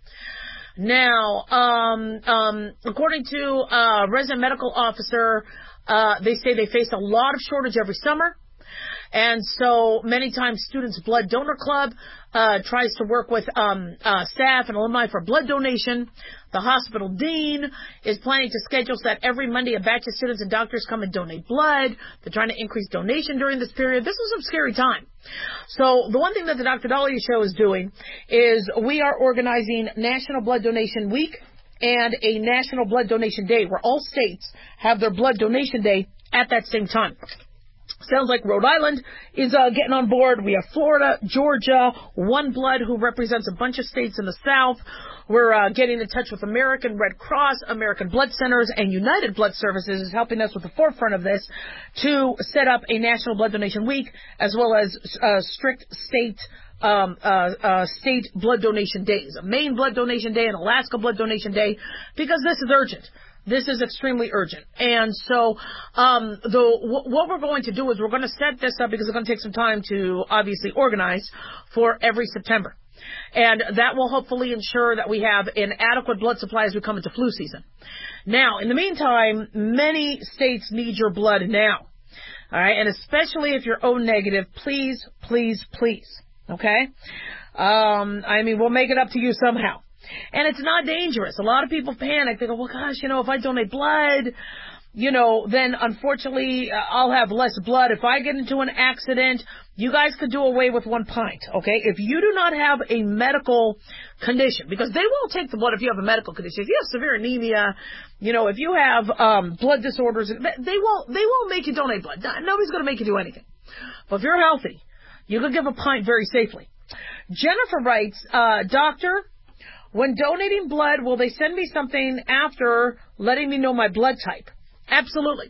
Speaker 20: Now, um, um, according to a resident medical officer, uh, they say they face a lot of shortage every summer. And so many times Students Blood Donor Club uh, tries to work with um, uh, staff and alumni for blood donation. The hospital dean is planning to schedule so that every Monday a batch of students and doctors come and donate blood. They're trying to increase donation during this period. This was a scary time. So the one thing that the Doctor Dahlia Show is doing is we are organizing National Blood Donation Week and a National Blood Donation Day where all states have their blood donation day at that same time. Sounds like Rhode Island is uh, getting on board. We have Florida, Georgia, One Blood, who represents a bunch of states in the South. We're uh, getting in touch with American Red Cross, American Blood Centers, and United Blood Services is helping us with the forefront of this to set up a National Blood Donation Week as well as uh, strict state um, uh, uh, state blood donation days. A Maine Blood Donation Day and Alaska Blood Donation Day because this is urgent. This is extremely urgent. And so um, the, w- what we're going to do is we're going to set this up because it's going to take some time to obviously organize for every September. And that will hopefully ensure that we have an adequate blood supply as we come into flu season. Now, in the meantime, many states need your blood now. All right, and especially if you're O negative, please, please, please. Okay? Um, I mean, we'll make it up to you somehow. And it's not dangerous. A lot of people panic. They go, well, gosh, you know, if I donate blood, you know, then unfortunately uh, I'll have less blood. If I get into an accident, you guys could do away with one pint, okay? If you do not have a medical condition, because they won't take the blood if you have a medical condition. If you have severe anemia, you know, if you have um, blood disorders, they won't, they won't make you donate blood. Nobody's going to make you do anything. But if you're healthy, you can give a pint very safely. Jennifer writes, uh, doctor, when donating blood, will they send me something after letting me know my blood type? Absolutely.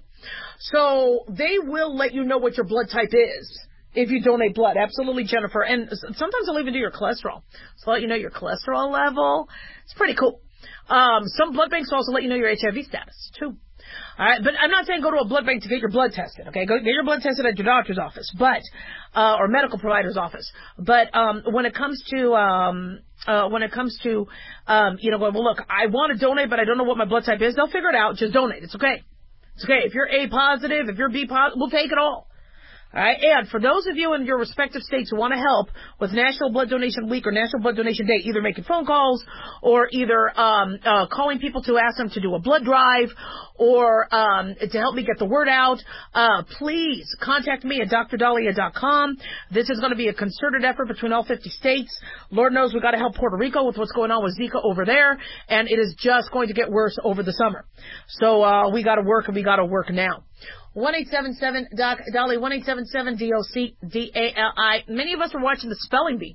Speaker 20: So they will let you know what your blood type is if you donate blood. Absolutely, Jennifer. And sometimes they'll even do your cholesterol. So let you know your cholesterol level. It's pretty cool. Um, some blood banks also let you know your H I V status, too. All right, but I'm not saying go to a blood bank to get your blood tested, okay? Go get your blood tested at your doctor's office, but, uh, or medical provider's office. But, um, when it comes to, um, uh, when it comes to, um, you know, well, look, I want to donate, but I don't know what my blood type is. They'll figure it out. Just donate. It's okay. It's okay. If you're A positive, if you're B positive, we'll take it all. All right, and for those of you in your respective states who want to help with National Blood Donation Week or National Blood Donation Day, either making phone calls or either um, uh, calling people to ask them to do a blood drive or um, to help me get the word out, uh, please contact me at D R dahlia dot com. This is going to be a concerted effort between all fifty states. Lord knows we've got to help Puerto Rico with what's going on with Zika over there, and it is just going to get worse over the summer. So uh, we got to work, and we got to work now. one eight seven seven D O C D A L I, one eight seven seven D O C D A L I. Many of us were watching the spelling bee.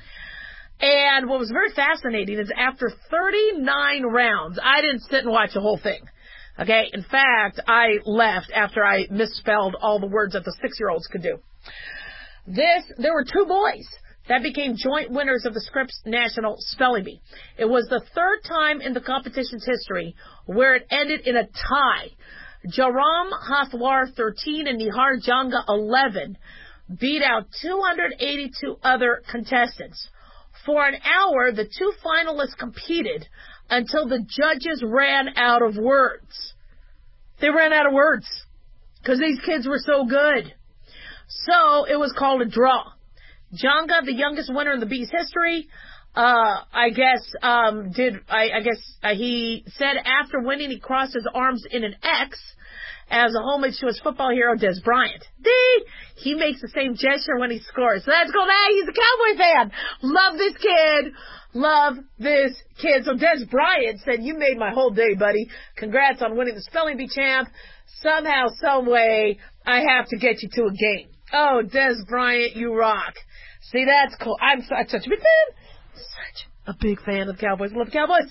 Speaker 20: And what was very fascinating is after thirty-nine rounds, I didn't sit and watch the whole thing. Okay? In fact, I left after I misspelled all the words that the six-year-olds could do. This, there were two boys that became joint winners of the Scripps National Spelling Bee. It was the third time in the competition's history where it ended in a tie. Jaram Hathwar, thirteen, and Nihar Janga, eleven, beat out two hundred eighty-two other contestants. For an hour, the two finalists competed until the judges ran out of words. They ran out of words because these kids were so good. So it was called a draw. Janga, the youngest winner in the Bee's history,
Speaker 4: uh, I guess, um, did, I, I guess, uh, he said after winning, he crossed his arms in an X as a homage to his football hero, Des Bryant. D! He makes the same gesture when he scores. So that's cool. Hey, he's a Cowboy fan. Love this kid. Love this kid. So Des Bryant said, you made my whole day, buddy. Congrats on winning the Spelling Bee champ. Somehow, some way, I have to get you to a game. Oh, Des Bryant, you rock. See, that's cool. I'm such, such a big fan. Such a big fan of the Cowboys. Love the Cowboys.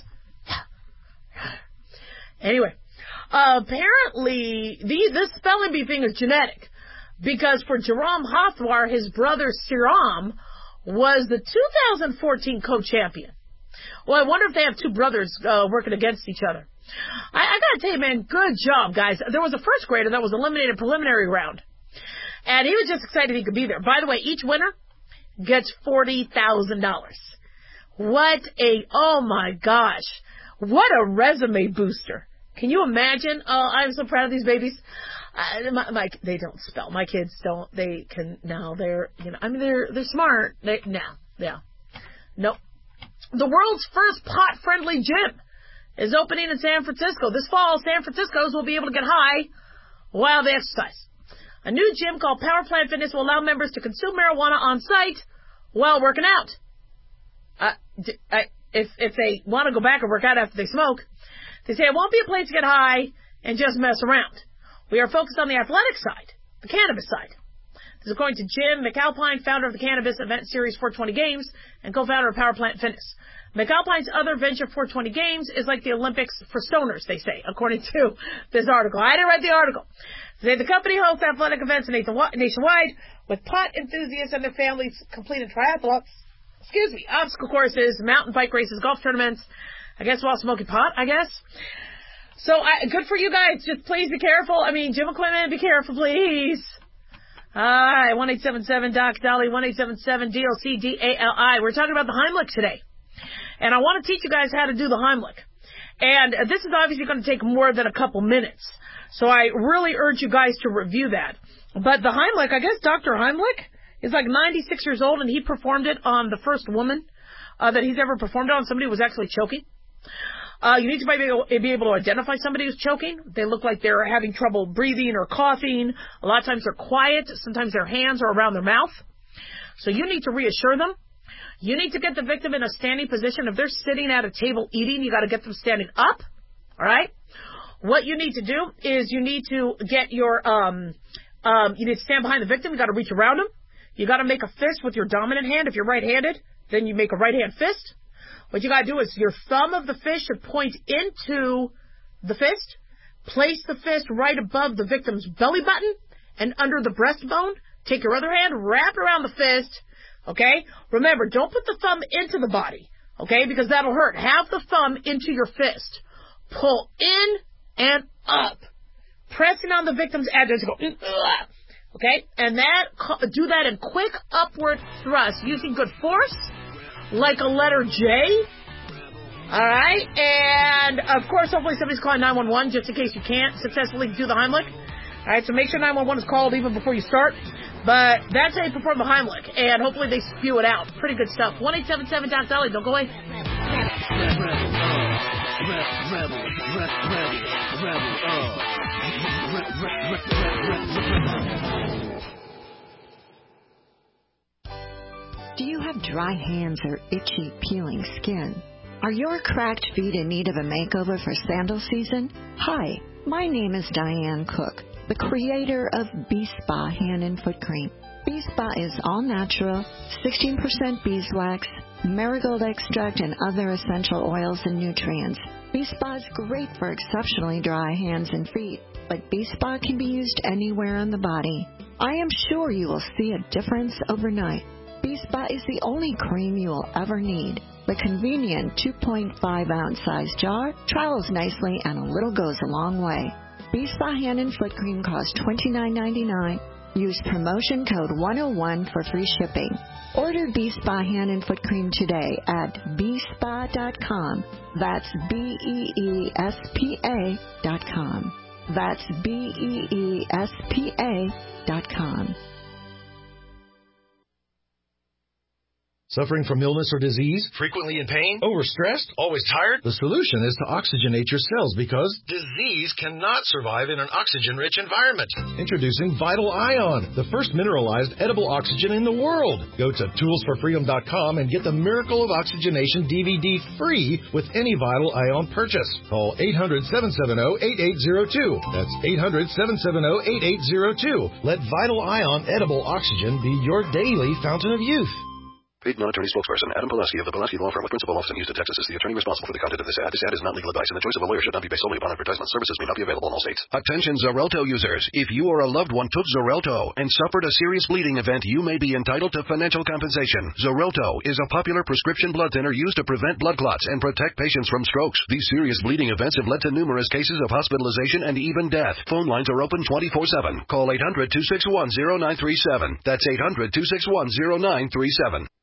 Speaker 4: Anyway, uh, apparently, the, this spelling bee thing is genetic. Because for Jerome Hathwar, his brother Siram was the two thousand fourteen co-champion. Well, I wonder if they have two brothers uh, working against each other. I, I gotta tell you, man, good job, guys. There was a first grader that was eliminated preliminary round. And he was just excited he could be there. By the way, each winner gets forty thousand dollars. What a, oh my gosh, what a resume booster. Can you imagine? Oh, I'm so proud of these babies. Uh, my, my, they don't spell. My kids don't, they can, no, they're, you know, I mean, they're, they're smart. They, no, yeah. Nope. The world's first pot-friendly gym is opening in San Francisco. This fall, San Francisco's will be able to get high while they exercise. A new gym called Power Plant Fitness will allow members to consume marijuana on site while working out. Uh, I, if, if they want to go back and work out after they smoke, they say it won't be a place to get high and just mess around. We are focused on the athletic side, the cannabis side. This is according to Jim McAlpine, founder of the Cannabis Event Series four twenty Games and co-founder of Power Plant Fitness. McAlpine's other venture, four twenty Games, is like the Olympics for stoners, they say, according to this article. I didn't read the article. They say the company hosts athletic events nationwide with pot enthusiasts and their families completing triathlons, excuse me, obstacle courses, mountain bike races, golf tournaments, I guess while smoking pot, I guess. So, I, good for you guys. Just please be careful. I mean, gym equipment, be careful, please. All right, one eight seven seven Doc Dolly, one eight seven seven D O C D A L I. We're talking about the Heimlich today. And I want to teach you guys how to do the Heimlich. And this is obviously going to take more than a couple minutes. So I really urge you guys to review that. But the Heimlich, I guess Doctor Heimlich is like ninety-six years old, and he performed it on the first woman uh, that he's ever performed on. Somebody who was actually choking. Uh, you need to be able, be able to identify somebody who's choking. They look like they're having trouble breathing or coughing. A lot of times they're quiet. Sometimes their hands are around their mouth. So you need to reassure them. You need to get the victim in a standing position. If they're sitting at a table eating, you got to get them standing up. All right? What you need to do is you need to get your, um, um, you need to stand behind the victim. You got to reach around them. You got to make a fist with your dominant hand. If you're right-handed, then you make a right-hand fist. What you got to do is your thumb of the fist should point into the fist. Place the fist right above the victim's belly button and under the breastbone. Take your other hand, wrap around the fist. Okay? Remember, don't put the thumb into the body. Okay? Because that'll hurt. Have the thumb into your fist. Pull in and up. Pressing on the victim's abdomen to go, okay? And that, do that in quick upward thrust using good force, like a letter J. Alright? And, of course, hopefully somebody's calling nine one one just in case you can't successfully do the Heimlich. Alright, so make sure nine one one is called even before you start. But that's how you perform the Heimlich. And hopefully they spew it out. Pretty good stuff. one eight seven seven Doc Dolly. Don't go away.
Speaker 6: Do you have dry hands or itchy, peeling skin? Are your cracked feet in need of a makeover for sandal season? Hi, my name is Diane Cook, the creator of B-Spa Hand and Foot Cream. B-Spa is all natural, sixteen percent beeswax, marigold extract, and other essential oils and nutrients. B-Spa is great for exceptionally dry hands and feet, but B-Spa can be used anywhere on the body. I am sure you will see a difference overnight. B-Spa is the only cream you will ever need. The convenient two point five ounce size jar travels nicely and a little goes a long way. B-Spa Hand and Foot Cream costs twenty-nine ninety-nine. Use promotion code one oh one for free shipping. Order B-Spa Hand and Foot Cream today at b spa dot com. That's B E E S P A dot com. That's B E E S P A dot com.
Speaker 7: Suffering from illness or disease?
Speaker 8: Frequently in pain?
Speaker 7: Overstressed?
Speaker 8: Always tired?
Speaker 7: The solution is to oxygenate your cells because
Speaker 8: disease cannot survive in an oxygen-rich environment.
Speaker 7: Introducing Vital Ion, the first mineralized edible oxygen in the world. Go to tools for freedom dot com and get the Miracle of Oxygenation D V D free with any Vital Ion purchase. Call eight hundred, seven seven zero, eight eight zero two. That's eight hundred, seven seven zero, eight eight zero two. Let Vital Ion edible oxygen be your daily fountain of youth.
Speaker 16: Paid non-attorney spokesperson Adam Pulaski of the Pulaski Law Firm with principal office in Houston, Texas is the attorney responsible for the content of this ad. This ad is not legal advice, and the choice of a lawyer should not be based solely upon advertisement. Services may not be available in all states. Attention Xarelto users. If you or a loved one took Xarelto and suffered a serious bleeding event, you may be entitled to financial compensation. Xarelto is a popular prescription blood thinner used to prevent blood clots and protect patients from strokes. These serious bleeding events have led to numerous cases of hospitalization and even death. Phone lines are open twenty-four seven. Call eight hundred, two six one, zero nine three seven. That's eight hundred, two six one, zero nine three seven.